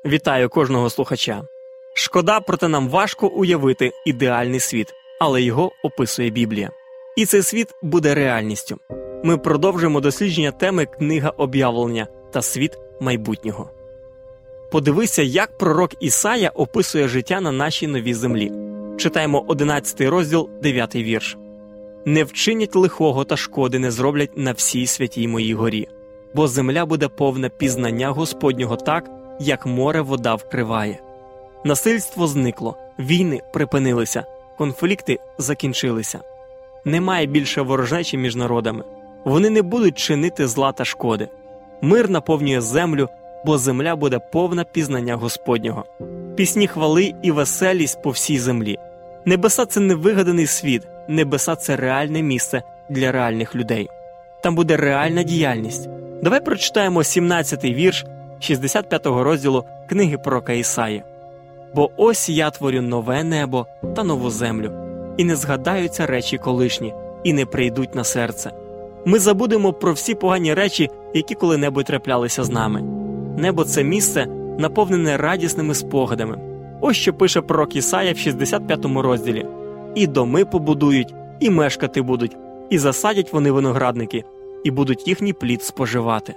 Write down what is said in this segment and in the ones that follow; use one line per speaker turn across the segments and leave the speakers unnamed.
Вітаю кожного слухача. Шкода, проте нам важко уявити ідеальний світ, але його описує Біблія. І цей світ буде реальністю. Ми продовжуємо дослідження теми «Книга об'явлення» та «Світ майбутнього». Подивися, як пророк Ісая описує життя на нашій новій землі. Читаємо 11 розділ, 9 вірш. «Не вчинять лихого та шкоди не зроблять на всій святій моїй горі, бо земля буде повна пізнання Господнього так, як море вода вкриває. Насильство зникло, війни припинилися, конфлікти закінчилися. Немає більше ворожнечі між народами. Вони не будуть чинити зла та шкоди. Мир наповнює землю, бо земля буде повна пізнання Господнього. Пісні хвали і веселість по всій землі. Небеса – це не вигаданий світ, небеса – це реальне місце для реальних людей. Там буде реальна діяльність. Давай прочитаємо 17-й вірш 65-го розділу книги пророка Ісаї. «Бо ось я творю нове небо та нову землю, і не згадаються речі колишні, і не прийдуть на серце. Ми забудемо про всі погані речі, які коли-небудь траплялися з нами». Небо – це місце, наповнене радісними спогадами. Ось що пише пророк Ісая в 65-му розділі. «І доми побудують, і мешкати будуть, і засадять вони виноградники, і будуть їхній плід споживати».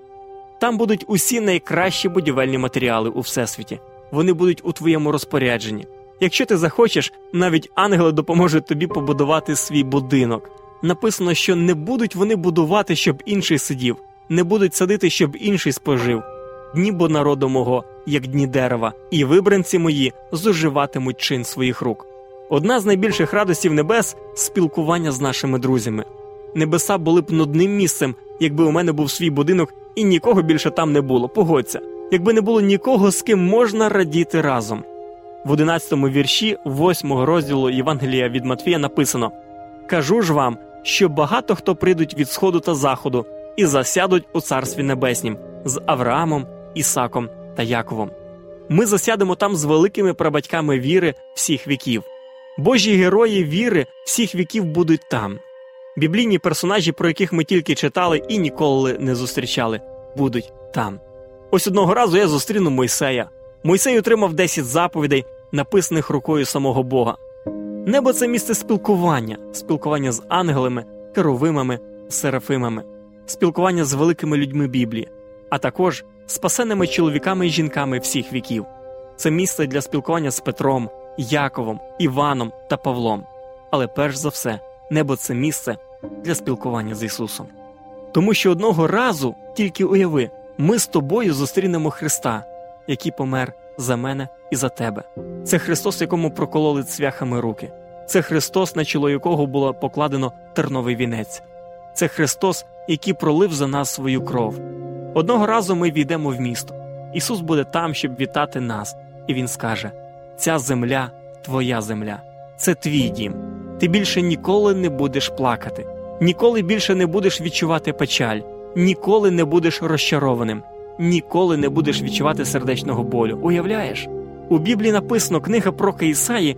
Там будуть усі найкращі будівельні матеріали у Всесвіті. Вони будуть у твоєму розпорядженні. Якщо ти захочеш, навіть ангели допоможуть тобі побудувати свій будинок. Написано, що не будуть вони будувати, щоб інший сидів, не будуть садити, щоб інший спожив. Дні бо народу мого, як дні дерева, і вибранці мої зуживатимуть чин своїх рук. Одна з найбільших радостів небес – спілкування з нашими друзями. Небеса були б нудним місцем, якби у мене був свій будинок і нікого більше там не було, погодься. Якби не було нікого, з ким можна радіти разом. В 11-му вірші 8-го розділу Євангелія від Матвія написано: «Кажу ж вам, що багато хто прийдуть від сходу та заходу і засядуть у Царстві Небеснім з Авраамом, Ісаком та Яковом». Ми засядемо там з великими прабатьками віри всіх віків. Божі герої віри всіх віків будуть там. Біблійні персонажі, про яких ми тільки читали і ніколи не зустрічали, будуть там. Ось одного разу я зустріну Мойсея. Мойсей отримав 10 заповідей, написаних рукою самого Бога. Небо – це місце спілкування з ангелами, керувимами, серафимами, спілкування з великими людьми Біблії, а також спасеними чоловіками і жінками всіх віків. Це місце для спілкування з Петром, Яковом, Іваном та Павлом. Але перш за все, небо – це місце для спілкування з Ісусом. Тому що одного разу, тільки уяви, ми з тобою зустрінемо Христа, який помер за мене і за тебе. Це Христос, якому прокололи цвяхами руки. Це Христос, на чоло якого було покладено терновий вінець. Це Христос, який пролив за нас свою кров. Одного разу ми війдемо в місто. Ісус буде там, щоб вітати нас. І Він скаже: «Ця земля – твоя земля. Це твій дім. Ти більше ніколи не будеш плакати. Ніколи більше не будеш відчувати печаль. Ніколи не будеш розчарованим. Ніколи не будеш відчувати сердечного болю». Уявляєш? У Біблії написано, книга пророка Ісаї,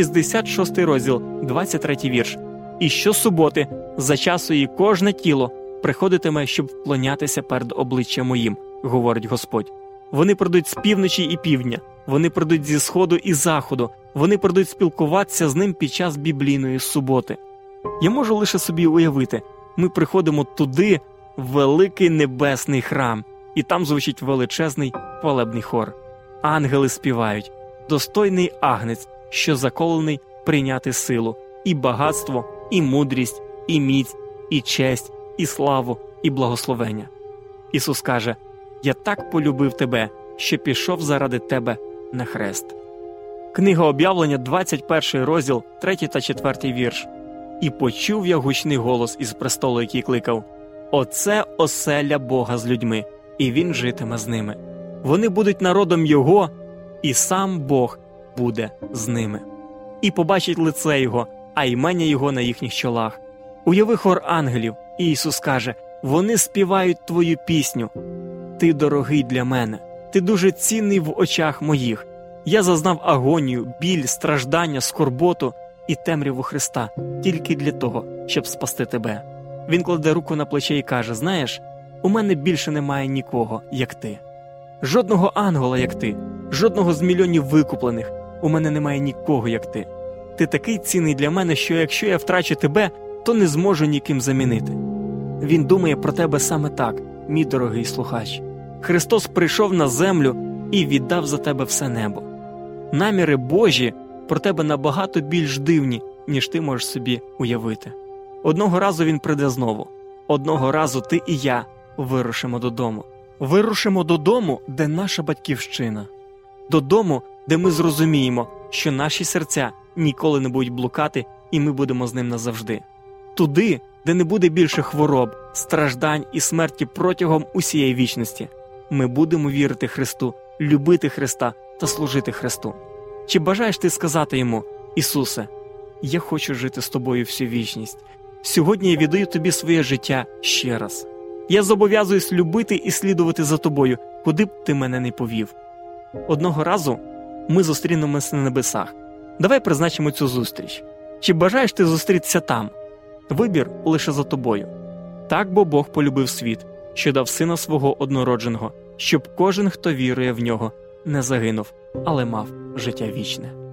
66 розділ, 23 вірш. «І щосуботи, за часу її кожне тіло приходитиме, щоб вклонятися перед обличчям моїм, говорить Господь. Вони прийдуть з півночі і півдня, вони прийдуть зі сходу і заходу, вони прийдуть спілкуватися з ним під час біблійної суботи». Я можу лише собі уявити, ми приходимо туди, в великий небесний храм, і там звучить величезний хвалебний хор. Ангели співають: «Достойний агнець, що заколений прийняти силу, і багатство, і мудрість, і міць, і честь, і славу, і благословення». Ісус каже: «Я так полюбив тебе, що пішов заради тебе на хрест». Книга об'явлення, 21 розділ, 3 та 4 вірш. «І почув я гучний голос із престолу, який кликав: Оце оселя Бога з людьми, і Він житиме з ними. Вони будуть народом Його, і сам Бог буде з ними. І побачить лице Його, а імення Його на їхніх чолах». Уяви хор ангелів, і Ісус каже: «Вони співають Твою пісню. Ти дорогий для мене, ти дуже цінний в очах моїх. Я зазнав агонію, біль, страждання, скорботу і темряву Христа тільки для того, щоб спасти тебе». Він кладе руку на плече і каже: «Знаєш, у мене більше немає нікого, як ти. Жодного ангела, як ти, жодного з мільйонів викуплених. У мене немає нікого, як ти. Ти такий цінний для мене, що якщо я втрачу тебе, то не зможу ніким замінити. Він думає про тебе саме так, мій дорогий слухач. Христос прийшов на землю і віддав за тебе все небо. Наміри Божі про тебе набагато більш дивні, ніж ти можеш собі уявити. Одного разу він прийде знову. Одного разу ти і я вирушимо додому. Вирушимо додому, де наша батьківщина. Додому, де ми зрозуміємо, що наші серця ніколи не будуть блукати, і ми будемо з ним назавжди. Туди, де не буде більше хвороб, страждань і смерті протягом усієї вічності. Ми будемо вірити Христу, любити Христа та служити Христу. Чи бажаєш ти сказати йому: Ісусе, я хочу жити з тобою всю вічність. Сьогодні я віддаю тобі своє життя ще раз. Я зобов'язуюсь любити і слідувати за тобою, куди б ти мене не повів. Одного разу ми зустрінемося на небесах. Давай призначимо цю зустріч. Чи бажаєш ти зустрітися там? Вибір лише за тобою. Так бо Бог полюбив світ, що дав Сина Свого однородженого, щоб кожен, хто вірує в Нього, не загинув, але мав життя вічне.